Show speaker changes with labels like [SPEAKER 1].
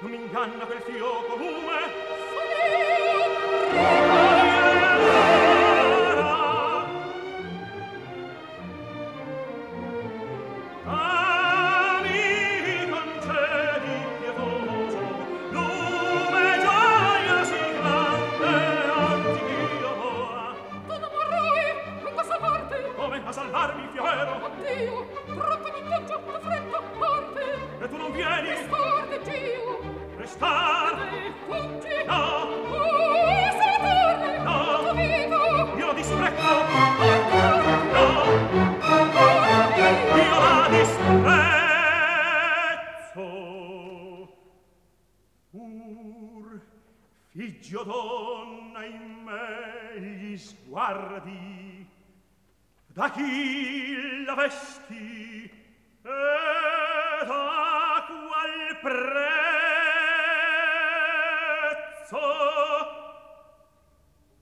[SPEAKER 1] non mi inganna quel fioco lume. Ah, mi concedi pietoso lume, gioia sì grande, anzi ch'io vola.
[SPEAKER 2] Tu non morrai, non posso farti.
[SPEAKER 1] Come a salvarmi fiero?
[SPEAKER 2] Oddio, troppo mi piaccio, da freddo, morte.
[SPEAKER 1] E tu non vieni?
[SPEAKER 2] Restar, Dio.
[SPEAKER 1] Restar?
[SPEAKER 2] Fuggi.
[SPEAKER 1] No.
[SPEAKER 2] Se ne torni.
[SPEAKER 1] No.
[SPEAKER 2] Tu vivo.
[SPEAKER 1] Io la disprezzo. No. Io la disprezzo. Figgio donna in me gli sguardi, da chi la vesti e da qual prezzo